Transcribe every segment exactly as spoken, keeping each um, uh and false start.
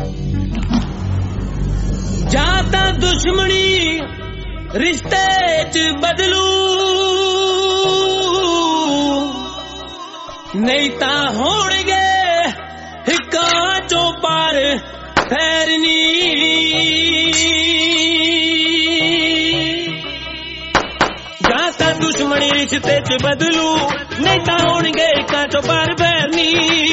जाता दुश्मनी रिश्ते च बदलू नहीं ता होणगे हिक्कां चों पार फैरनी जाता दुश्मनी रिश्ते च बदलू नहीं ता होणगे हिक्कां चों पार फैरनी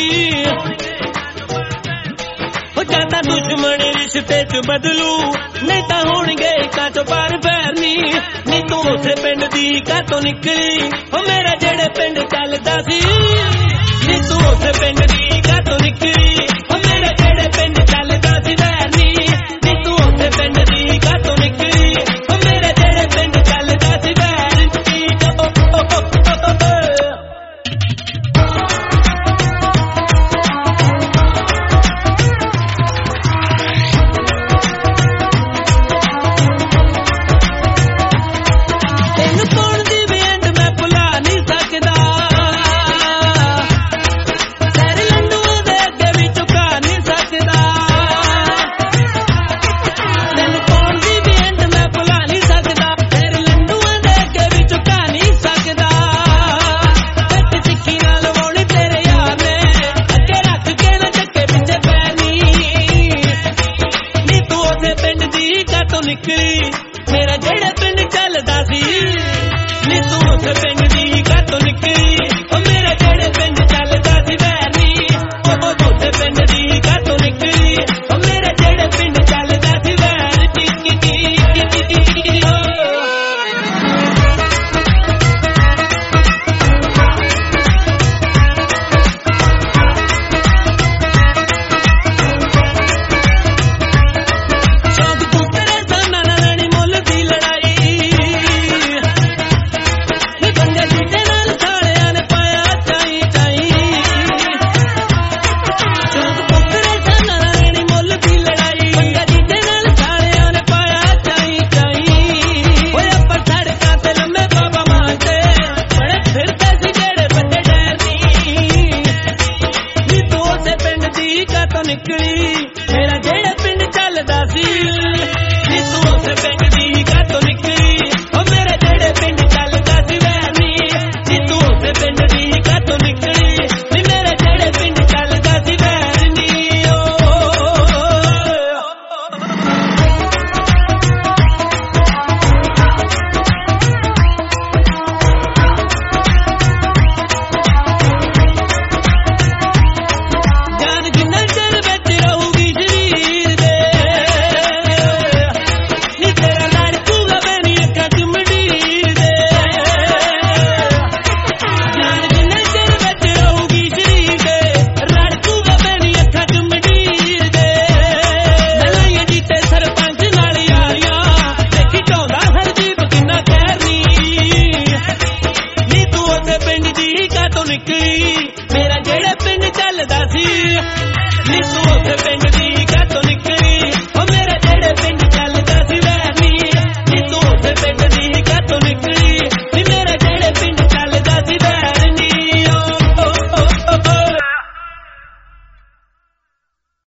जाता दुश्मन रिश्ते च बदलू नहीं ता होणगे हिक्कां चों पार फैरनी नी तू उसे पिंड दी कातों निकली ओ मेरा जेड़े पिंड चलदा सी नी तू उसे पिंड दी कातों निकली ओ मेरा जेड़े पिंड चलदा सी वैरनी नी तू उसे पिंड दी कातों निकली ओ मेरा जेड़े पिंड चलदा सी वैरनी निकली मेरा जेड़े पिंड चलदा सी नी तू उस पिंड दी कातों निकली ओ मेरा जेड़े पिंड चलदा सी वैरनी ओ उस पिंड दी कातों निकली ओ मेरा जेड़े पिंड चलदा सी वैरनी निकली मेरा जेड़े पिंड चलदा सी नी तू उस पिंड दी कातों निकली ओ मेरे जेड़े पिंड चल